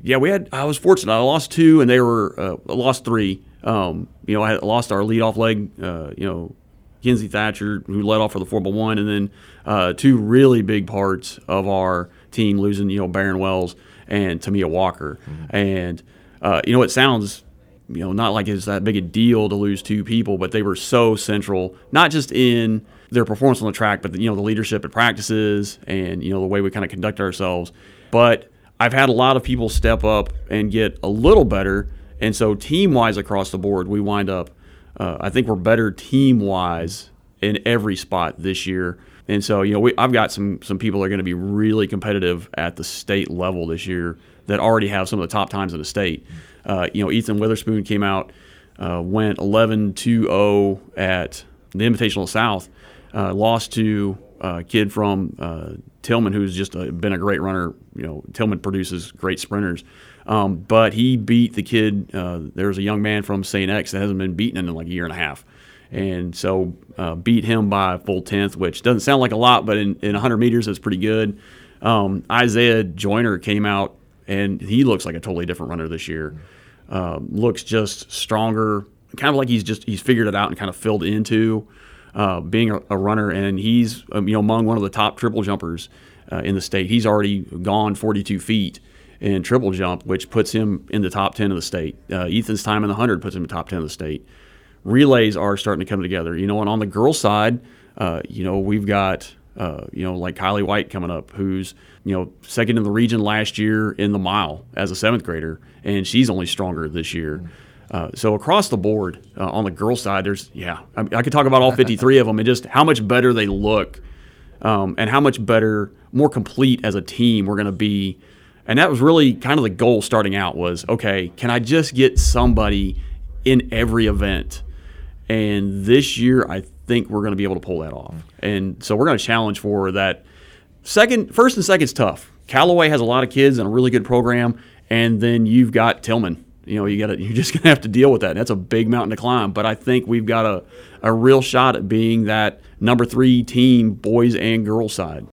Yeah, I was fortunate. I lost 2, and they were lost 3. I lost our leadoff leg. Kinsey Thatcher, who led off for the 4x1, and then 2 really big parts of our team losing. Barron Wells and Tamia Walker, and it sounds not like it's that big a deal to lose 2 people, but they were so central, not just in their performance on the track, but the leadership at practices and the way we kind of conduct ourselves. But I've had a lot of people step up and get a little better, and so team-wise across the board, we wind up. I think we're better team-wise in every spot this year, and so I've got some people that are going to be really competitive at the state level this year that already have some of the top times in the state. Ethan Witherspoon came out, went 11-2-0 at the Invitational South, lost to a kid from Tillman, who's just been a great runner. Tillman produces great sprinters. But he beat the kid. There was a young man from St. X that hasn't been beaten in like a year and a half. And so beat him by a full 10th, which doesn't sound like a lot, but in 100 meters, it's pretty good. Isaiah Joyner came out, and he looks like a totally different runner this year. Looks just stronger, kind of like he's figured it out and kind of filled into being a runner. And he's among one of the top triple jumpers in the state. He's already gone 42 feet in triple jump, which puts him in the top 10 of the state. Ethan's time in the 100 puts him in the top 10 of the state. Relays are starting to come together, and on the girls' side, we've got, like Kylie White coming up, who's, second in the region last year in the mile as a 7th grader, and she's only stronger this year. So across the board, on the girls' side, I could talk about all 53 of them and just how much better they look, and how much better, more complete as a team we're going to be. And that was really kind of the goal starting out was, okay, can I just get somebody in every event? And this year, I think we're going to be able to pull that off. And so we're going to challenge for that. First and second's tough. Callaway has a lot of kids and a really good program, and then you've got Tillman. You're just going to have to deal with that. That's a big mountain to climb. But I think we've got a real shot at being that number 3 team, boys and girls side.